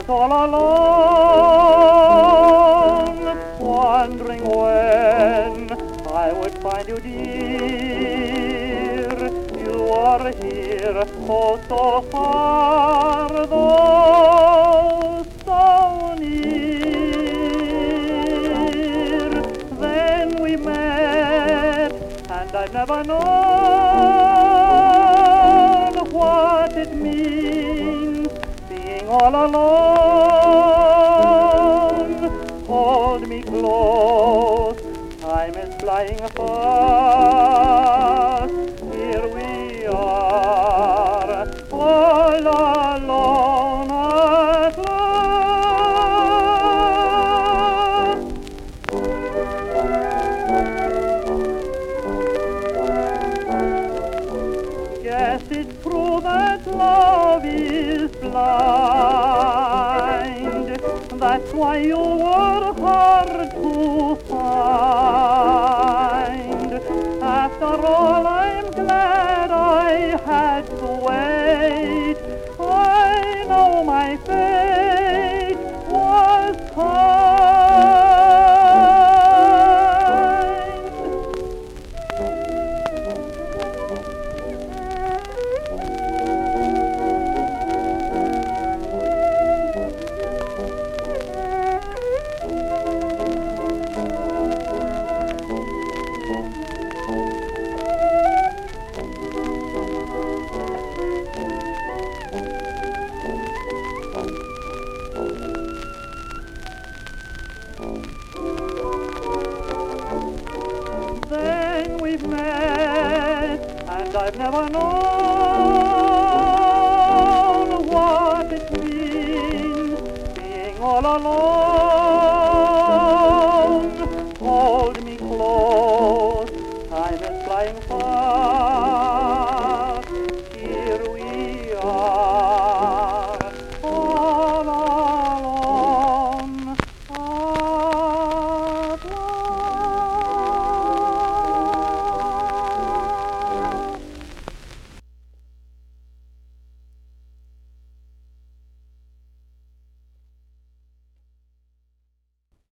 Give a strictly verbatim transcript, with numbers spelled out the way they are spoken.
was all alone, wondering when I would find you, dear. You are here, oh so far, though so near. Then we met, and I've never known what it means being all alone. Hold me close, time is flying fast. Here we are, all alone at last. Guess it's true that love is blind. That's why you were hard to find. After all, I'm glad I had to wait. I know my fate was time.